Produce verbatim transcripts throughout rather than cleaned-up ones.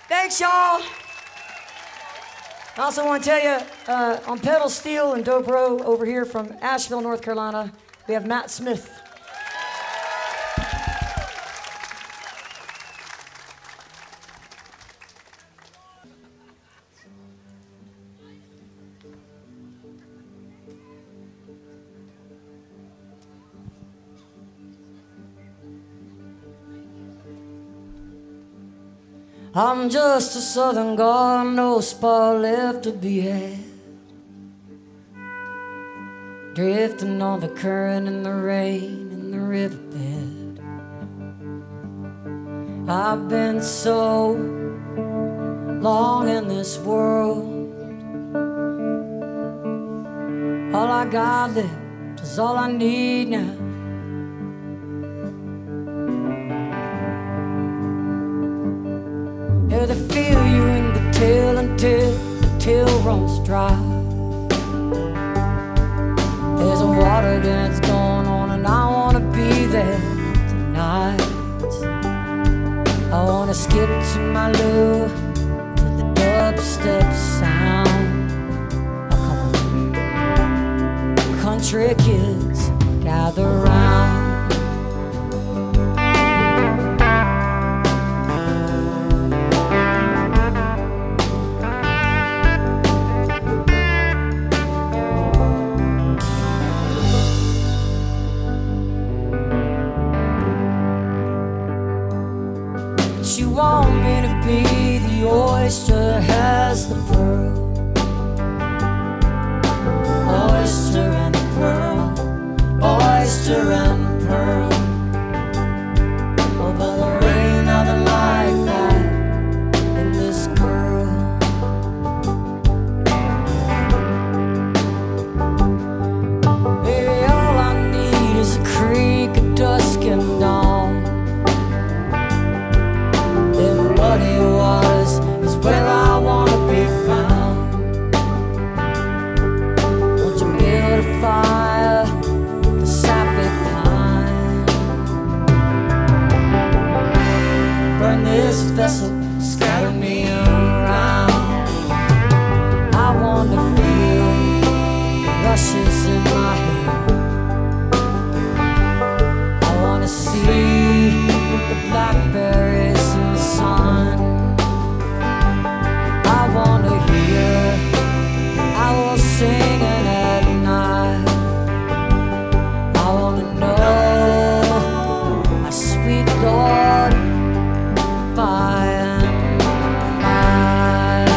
Thanks, y'all. I also want to tell you, uh, on pedal steel and dobro over here from Asheville, North Carolina, we have Matt Smith. I'm just a southern god, no spot left to be had. Drifting on the current and the rain and the riverbed. I've been so long in this world. All I got left is all I need now. Yeah, they feel you in the tail until the tail runs dry. There's a water dance going on and I wanna be there tonight. I wanna skip to my loo to the dubstep sound. A couple country kids gather round. You want me to be the oyster has the pearl. Oyster and pearl, oyster and pearl. Oh, but there ain't nothing like that in this girl. Baby, all I need is a creek of dusk and dawn. Muddy waters is where I wanna be found. Won't you build a fire, the sappy pine? Burn this vessel, scatter me around. I want to feel the rushes in my hair. I wanna see the blackberries in the sun. I wanna hear owls singing at night. I wanna know my sweet Lord by and by.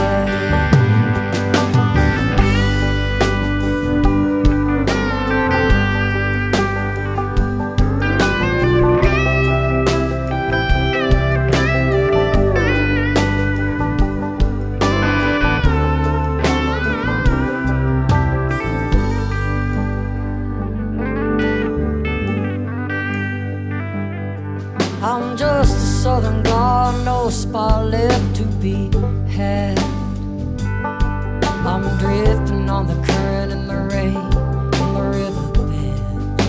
I'm just a southern god, no spot left to be had. I'm drifting on the current and the rain in the riverbed.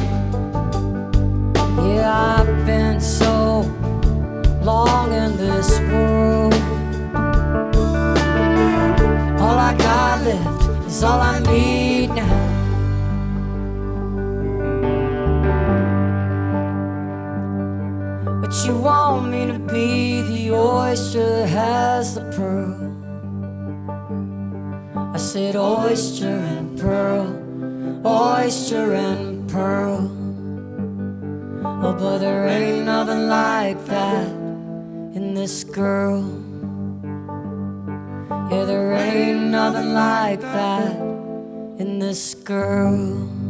Yeah, I've been so long in this world. All I got left is all I need now. But you want me to be the oyster that has the pearl. I said oyster and pearl, oyster and pearl. Oh, but there ain't nothing like that in this girl. Yeah, there ain't nothing like that in this girl.